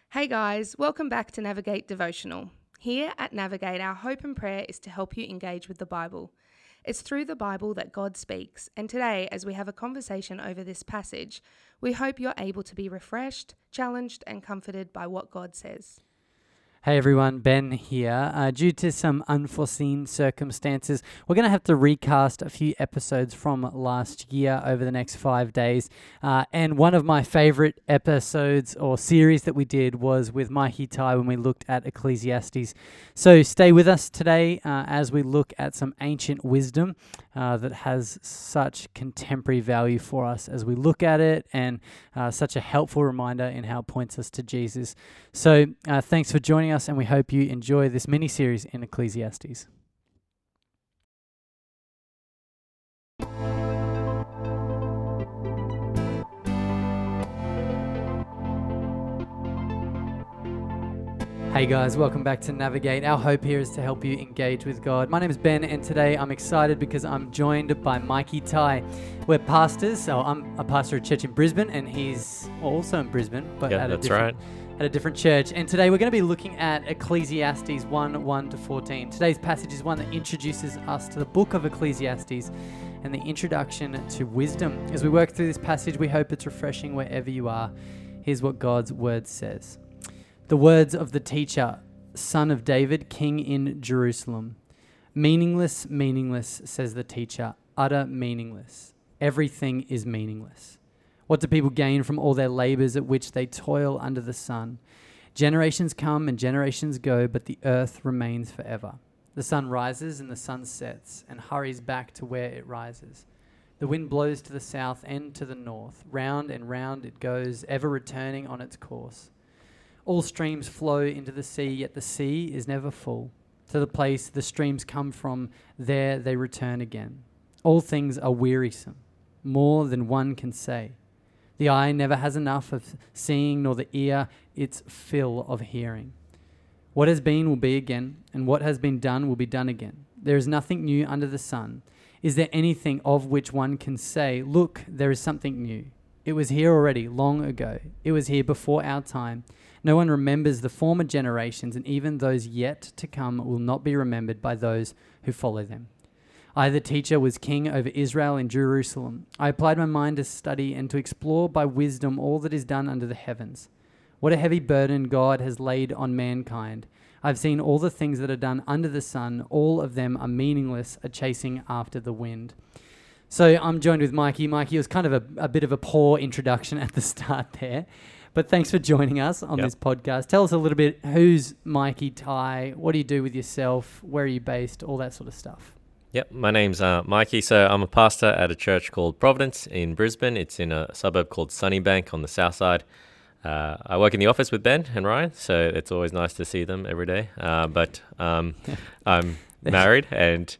Hey guys, welcome back to Navigate Devotional. Here at Navigate, our hope and prayer is to help you engage with the Bible. It's through the Bible that God speaks, and today, as we have a conversation over this passage, we hope you're able to be refreshed, challenged, and comforted by what God says. Hey everyone, Ben here. Due to some unforeseen circumstances, we're going to have to recast a few episodes from last year over the next 5 days. And one of my favorite episodes or series that we did was with Mikey Tai when we looked at Ecclesiastes. So stay with us today as we look at some ancient wisdom that has such contemporary value for us as we look at it, and such a helpful reminder in how it points us to Jesus. So thanks for joining us, and we hope you enjoy this mini-series in Ecclesiastes. Hey guys, welcome back to Navigate. Our hope here is to help you engage with God. My name is Ben, and today I'm excited because I'm joined by Mikey Tai. We're pastors, so I'm a pastor at church in Brisbane, and he's also in Brisbane, but at a different church. And today we're going to be looking at Ecclesiastes 1:1-14. Today's passage is one that introduces us to the book of Ecclesiastes and the introduction to wisdom. As we work through this passage, we hope it's refreshing wherever you are. Here's what God's word says. The words of the teacher, son of David, king in Jerusalem. Meaningless, meaningless, says the teacher, utter meaningless. Everything is meaningless. What do people gain from all their labors at which they toil under the sun? Generations come and generations go, but the earth remains forever. The sun rises and the sun sets and hurries back to where it rises. The wind blows to the south and to the north. Round and round it goes, ever returning on its course. All streams flow into the sea, yet the sea is never full. To the place the streams come from, there they return again. All things are wearisome, more than one can say. The eye never has enough of seeing, nor the ear its fill of hearing. What has been will be again, and what has been done will be done again. There is nothing new under the sun. Is there anything of which one can say, look, there is something new? It was here already, long ago. It was here before our time. No one remembers the former generations, and even those yet to come will not be remembered by those who follow them. I, the teacher, was king over Israel in Jerusalem. I applied my mind to study and to explore by wisdom all that is done under the heavens. What a heavy burden God has laid on mankind. I've seen all the things that are done under the sun. All of them are meaningless, a chasing after the wind. So I'm joined with Mikey. Mikey, it was kind of a bit of a poor introduction at the start there. But thanks for joining us on this podcast. Tell us a little bit, who's Mikey Tai? What do you do with yourself? Where are you based? All that sort of stuff. Yep, my name's Mikey. So I'm a pastor at a church called Providence in Brisbane. It's in a suburb called Sunnybank on the south side. I work in the office with Ben and Ryan, so it's always nice to see them every day. But I'm married and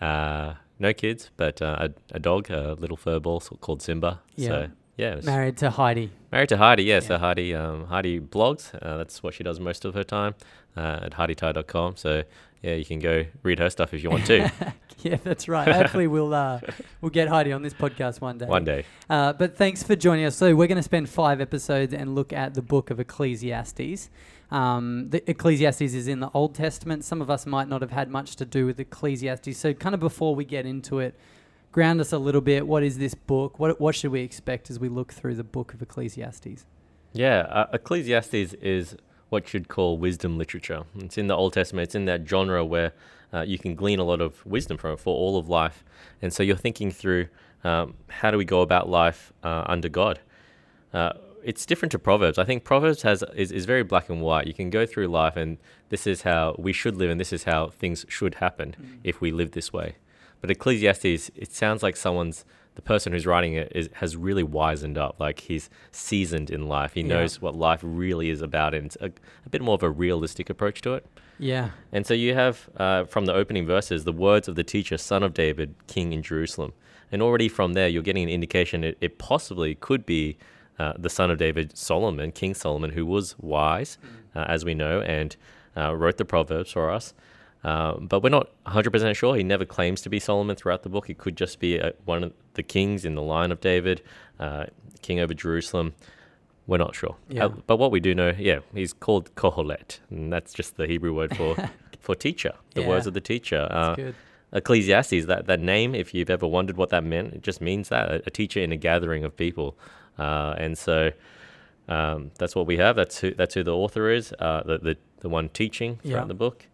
no kids, but a dog, a little fur ball called Simba. Yeah. So, yeah. Married to Heidi. Yeah. So Heidi blogs. That's what she does most of her time at HeidiTai.com. So yeah, you can go read her stuff if you want to. Yeah, that's right. Hopefully we'll get Heidi on this podcast one day. One day. But thanks for joining us. So we're going to spend 5 episodes and look at the book of Ecclesiastes. The Ecclesiastes is in the Old Testament. Some of us might not have had much to do with Ecclesiastes. So kind of before we get into it, ground us a little bit. What is this book? What should we expect as we look through the book of Ecclesiastes? Yeah, Ecclesiastes is what you'd call wisdom literature. It's in the Old Testament. It's in that genre where you can glean a lot of wisdom from it for all of life. And so you're thinking through how do we go about life under God? It's different to Proverbs. I think Proverbs is very black and white. You can go through life and this is how we should live and this is how things should happen if we live this way. But Ecclesiastes, it sounds like the person who's writing it has really wisened up. Like he's seasoned in life. He knows what life really is about, and it's a bit more of a realistic approach to it. Yeah. And so you have, from the opening verses, the words of the teacher, son of David, king in Jerusalem. And already from there, you're getting an indication it possibly could be the son of David, Solomon, King Solomon, who was wise, as we know, and wrote the Proverbs for us. But we're not 100% sure. He never claims to be Solomon throughout the book. It could just be one of the kings in the line of David, king over Jerusalem. We're not sure. Yeah. But what we do know, he's called Kohelet, and that's just the Hebrew word for teacher, the words of the teacher. That's good. Ecclesiastes, that name, if you've ever wondered what that meant, it just means that, a teacher in a gathering of people. And so that's what we have. That's who the author is, the one teaching throughout the book.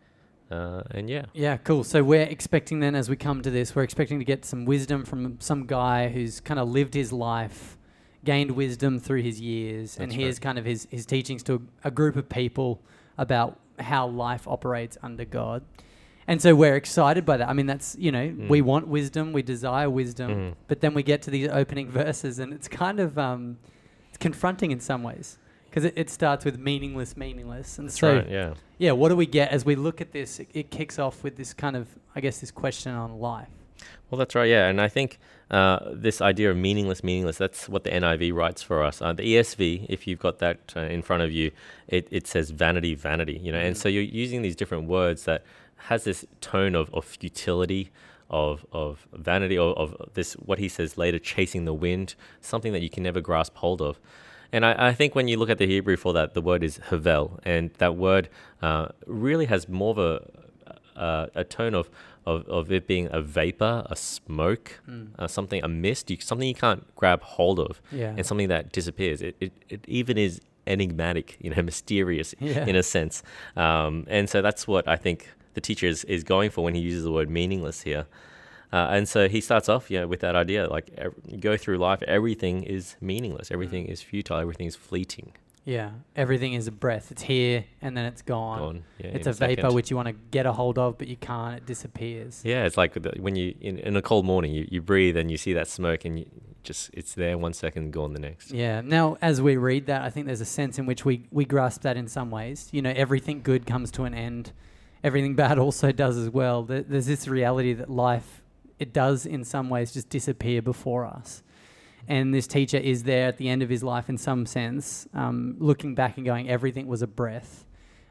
Yeah, cool. So we're expecting then, as we come to this, we're expecting to get some wisdom from some guy who's kind of lived his life, gained wisdom through his years, and here's kind of his teachings to a group of people about how life operates under God. And so we're excited by that. I mean, that's, we want wisdom, we desire wisdom, but then we get to these opening verses and it's kind of it's confronting in some ways, because it starts with meaningless. And that's right, yeah, what do we get as we look at this? It kicks off with this kind of, I guess, this question on life. Well, that's right, yeah. And I think this idea of meaningless, that's what the NIV writes for us. The ESV, if you've got that in front of you, it says vanity, and so you're using these different words that has this tone of futility, of vanity, of this, what he says later, chasing the wind, something that you can never grasp hold of. And I think when you look at the Hebrew for that, the word is havel, and that word really has more of a tone of it being a vapor, a smoke, something, a mist, something you can't grab hold of, and something that disappears. It even is enigmatic, mysterious in a sense. And so that's what I think the teacher is going for when he uses the word meaningless here. And so he starts off with that idea, like you go through life, everything is meaningless, everything is futile, everything is fleeting. Yeah, everything is a breath. It's here and then it's gone. It's a vapor second. which you want to get a hold of, but you can't. It disappears. Yeah, it's like when you in a cold morning, you breathe and you see that smoke and it's there 1 second, gone the next. Yeah. Now, as we read that, I think there's a sense in which we grasp that in some ways. Everything good comes to an end. Everything bad also does as well. There's this reality that life, it does in some ways just disappear before us. And this teacher is there at the end of his life in some sense, looking back and going, everything was a breath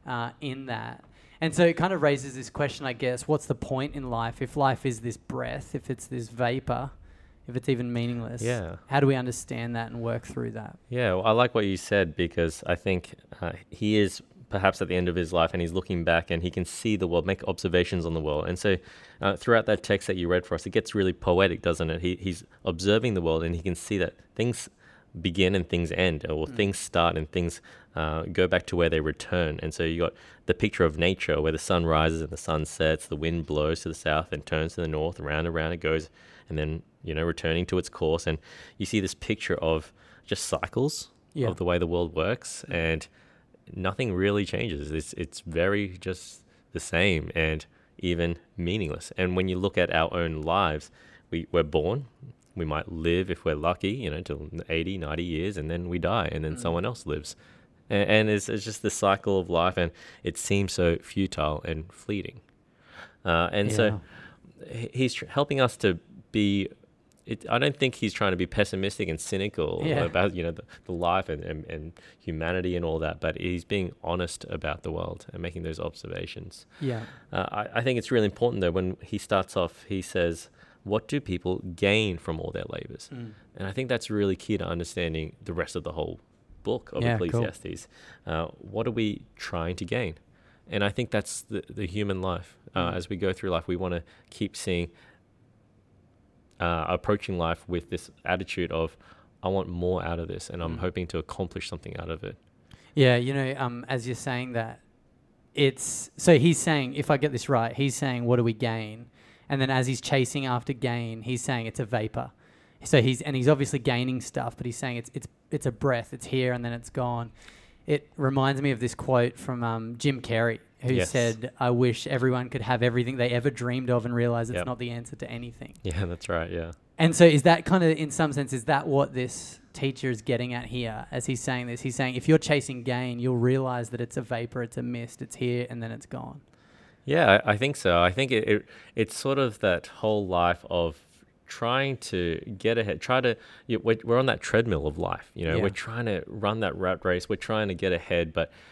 in that. And so it kind of raises this question, I guess, what's the point in life? If life is this breath, if it's this vapor, if it's even meaningless, how do we understand that and work through that? Yeah, well, I like what you said, because I think he is perhaps at the end of his life and he's looking back and he can see the world, make observations on the world. And so throughout that text that you read for us, it gets really poetic, doesn't it? He's observing the world and he can see that things begin and things end, or things start and things go back to where they return. And so you got the picture of nature where the sun rises and the sun sets, the wind blows to the south and turns to the north, around and around it goes, and then, returning to its course. And you see this picture of just cycles of the way the world works, and nothing really changes. It's very just the same and even meaningless. And when you look at our own lives, we're born, we might live, if we're lucky, till 80, 90 years, and then we die, and then someone else lives. And it's just the cycle of life, and it seems so futile and fleeting. So he's helping us to be... I don't think he's trying to be pessimistic and cynical about the life and humanity and all that, but he's being honest about the world and making those observations. Yeah. I think it's really important though, when he starts off, he says, what do people gain from all their labors? And I think that's really key to understanding the rest of the whole book of Ecclesiastes. Cool. What are we trying to gain? And I think that's the human life. As we go through life, we want to keep seeing approaching life with this attitude of, I want more out of this, and I'm hoping to accomplish something out of it. Yeah, as you're saying that, so he's saying, if I get this right, he's saying, what do we gain? And then as he's chasing after gain, he's saying it's a vapor. So he's obviously gaining stuff, but he's saying it's a breath, it's here and then it's gone. It reminds me of this quote from Jim Carrey, who said, I wish everyone could have everything they ever dreamed of and realize it's not the answer to anything. Yeah, that's right, yeah. And so is that kind of, in some sense, is that what this teacher is getting at here as he's saying this? He's saying if you're chasing gain, you'll realize that it's a vapor, it's a mist, it's here and then it's gone. Yeah, I think so. I think it's sort of that whole life of trying to get ahead, we're on that treadmill of life, we're trying to run that rat race, we're trying to get ahead, but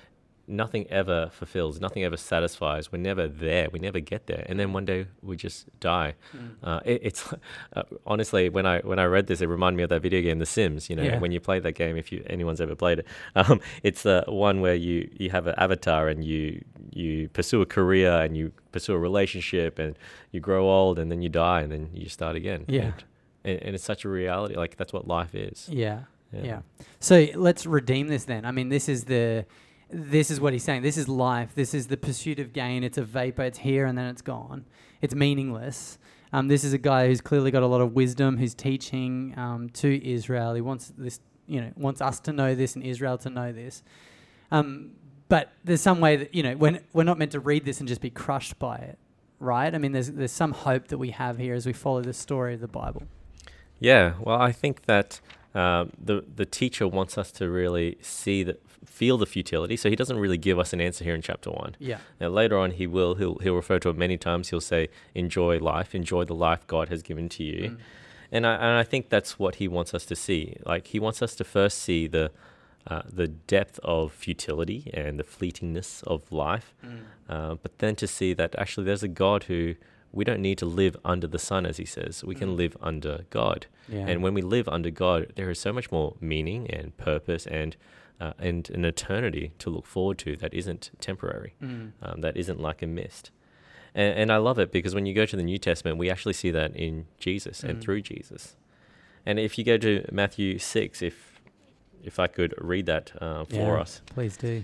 nothing ever fulfills, nothing ever satisfies. We're never there. We never get there. And then one day we just die. It's honestly, when I read this, it reminded me of that video game, The Sims. When you play that game, if anyone's ever played it, it's the one where you have an avatar and you pursue a career and you pursue a relationship and you grow old and then you die and then you start again. Yeah. And it's such a reality. Like, that's what life is. Yeah. So let's redeem this then. I mean, this is what he's saying. This is life. This is the pursuit of gain. It's a vapor. It's here and then it's gone. It's meaningless. This is a guy who's clearly got a lot of wisdom, who's teaching to Israel. He wants this, wants us to know this and Israel to know this. But there's some way that, when we're not meant to read this and just be crushed by it, right? I mean, there's some hope that we have here as we follow the story of the Bible. Yeah, well, I think that the teacher wants us to really feel the futility. So he doesn't really give us an answer here in chapter 1. Yeah. Now later on he'll refer to it many times. He'll say, enjoy life, enjoy the life God has given to you. And I think that's what he wants us to see. Like, he wants us to first see the depth of futility and the fleetingness of life, but then to see that actually there's a God who we don't need to live under the sun, as he says. We can live under God. Yeah. And when we live under God, there is so much more meaning and purpose and an eternity to look forward to that isn't temporary, that isn't like a mist. And I love it because when you go to the New Testament, we actually see that in Jesus and through Jesus. And if you go to Matthew 6, if I could read that for us. Please do.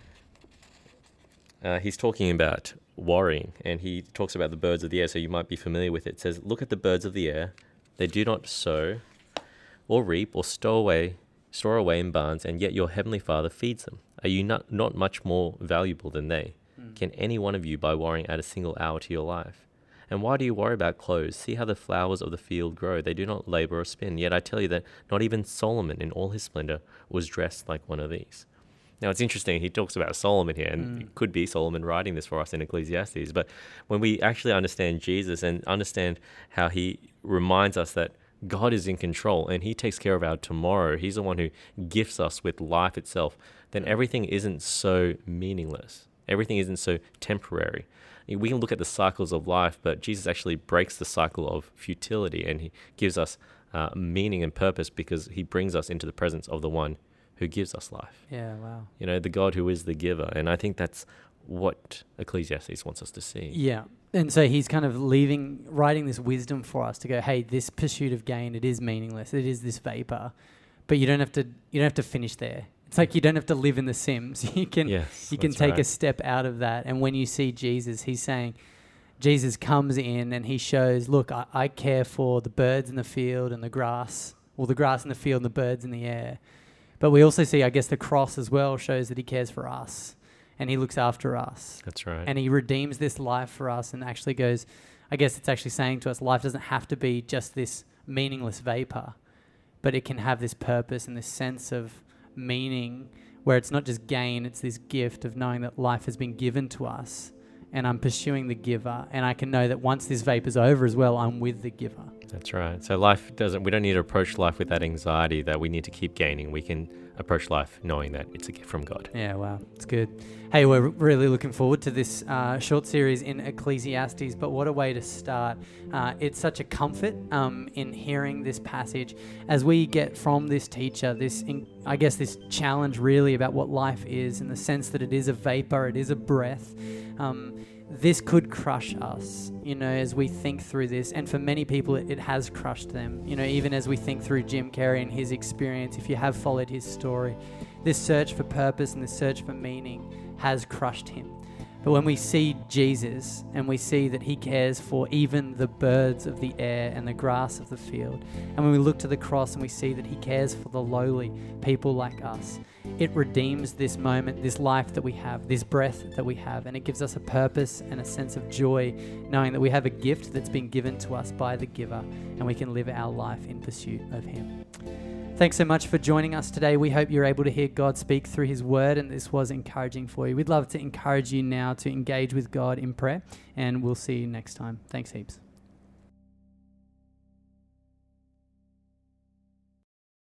He's talking about worrying, and he talks about the birds of the air, so you might be familiar with it. It says, look at the birds of the air. They do not sow or reap or store away in barns, and yet your heavenly Father feeds them. Are you not much more valuable than they? Can any one of you, by worrying, add a single hour to your life? And why do you worry about clothes? See how the flowers of the field grow. They do not labor or spin. Yet I tell you that not even Solomon in all his splendor was dressed like one of these. Now, it's interesting. He talks about Solomon here, and it could be Solomon writing this for us in Ecclesiastes. But when we actually understand Jesus and understand how he reminds us that God is in control and he takes care of our tomorrow, he's the one who gifts us with life itself, then everything isn't so meaningless. Everything isn't so temporary. We can look at the cycles of life, but Jesus actually breaks the cycle of futility, and he gives us meaning and purpose because he brings us into the presence of the one who gives us life. Yeah, wow. The God who is the giver. And I think that's what Ecclesiastes wants us to see. Yeah. And so he's kind of writing this wisdom for us to go, hey, this pursuit of gain, it is meaningless. It is this vapor. But you don't have to finish there. It's like you don't have to live in The Sims. You can take a step out of that. And when you see Jesus, he's saying, Jesus comes in and he shows, look, I care for the birds in the field and the grass in the field and the birds in the air. But we also see, I guess, the cross as well shows that he cares for us and he looks after us. That's right. And he redeems this life for us and actually goes, I guess it's actually saying to us, life doesn't have to be just this meaningless vapor, but it can have this purpose and this sense of meaning where it's not just gain, it's this gift of knowing that life has been given to us and I'm pursuing the giver, and I can know that once this vapor's over as well, I'm with the giver. That's right. So we don't need to approach life with that anxiety that we need to keep gaining. We can approach life knowing that it's a gift from God. Yeah, wow. It's good. Hey, we're really looking forward to this short series in Ecclesiastes, but what a way to start. It's such a comfort in hearing this passage as we get from this teacher, this challenge really about what life is in the sense that it is a vapor, it is a breath. This could crush us, as we think through this. And for many people, it has crushed them. Even as we think through Jim Carrey and his experience, if you have followed his story, this search for purpose and this search for meaning has crushed him. But when we see Jesus and we see that he cares for even the birds of the air and the grass of the field, and when we look to the cross and we see that he cares for the lowly, people like us, it redeems this moment, this life that we have, this breath that we have, and it gives us a purpose and a sense of joy, knowing that we have a gift that's been given to us by the giver, and we can live our life in pursuit of him. Thanks so much for joining us today. We hope you're able to hear God speak through his word, and this was encouraging for you. We'd love to encourage you now to engage with God in prayer, and we'll see you next time. Thanks heaps.